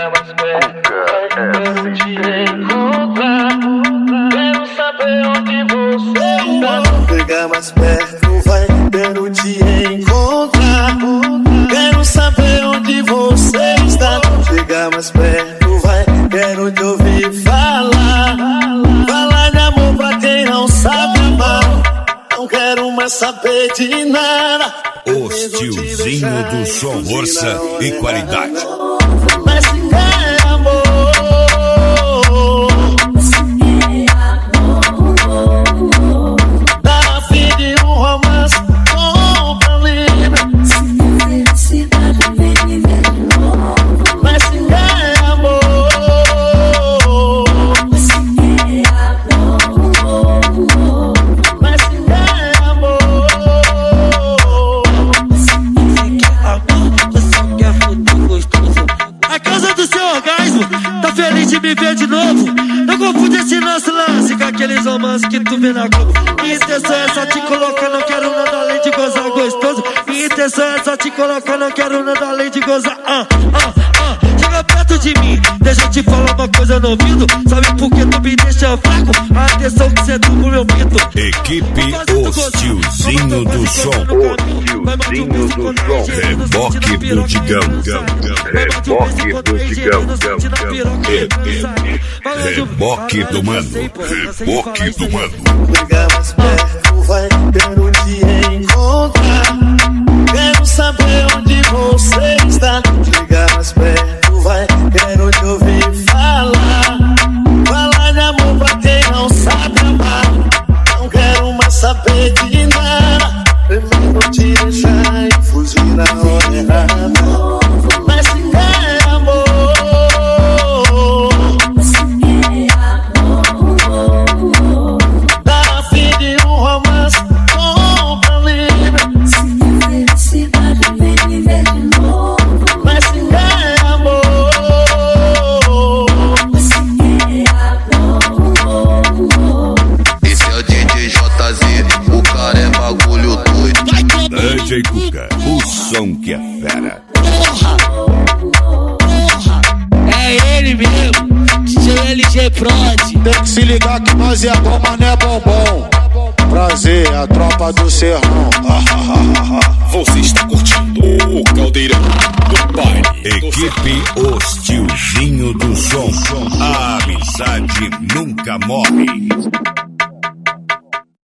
mais perto, quero te encontrar. Quero saber onde você está. Chega mais perto, vai, quero te encontrar. Quero saber onde você está. Chega mais perto, vai, quero te ouvir falar. Falar de amor pra quem não sabe amar. Não quero mais saber de nada. Os tiozinho do som, força e qualidade. Mas se quer amor, tá a fim de um romance com problema. Mas se quer amor, mas se quer amor, você só quer futuro gostoso. A causa do seu orgasmo, tá feliz de me ver de novo. Não confunde esse nosso lance com aqueles romances que tu vê na Globo. Minha intenção é só te colocar, não quero nada além de gozar gostoso. Minha intenção é só te colocar, não quero nada além de gozar. Chega perto de mim, deixa eu te falar uma coisa no ouvido. Sabe por que tu me deixa fraco? A atenção que cê deu pro meu pito. Equipe Os Tiozinho do Som. Os Tiozinho do Som. Reboque do Digão. Reboque do Digão. Reboque do Mano. Reboque do Mano. chega mais perto, vai, quero te encontrar. Quero saber onde você está. Chega mais perto, vai, quero te ouvir falar. Falar de amor pra quem não sabe amar. Não quero mais saber de nada. Prefiro te deixar e fugir na hora errada. Mas se quer amor, tá a fim de um romance com problema. Mas se quer amor, esse é o DJ JZ, o cara é bagulho doido. DJ Cuca, o som que é fera. É ele mesmo, DJ LG Prod. Tem que se ligar que nós é bom, mas não é bombom. Prazer, a tropa do serrão. Você está curtindo o caldeirão do baile. Equipe Os Tiozinho do Som. A amizade nunca morre.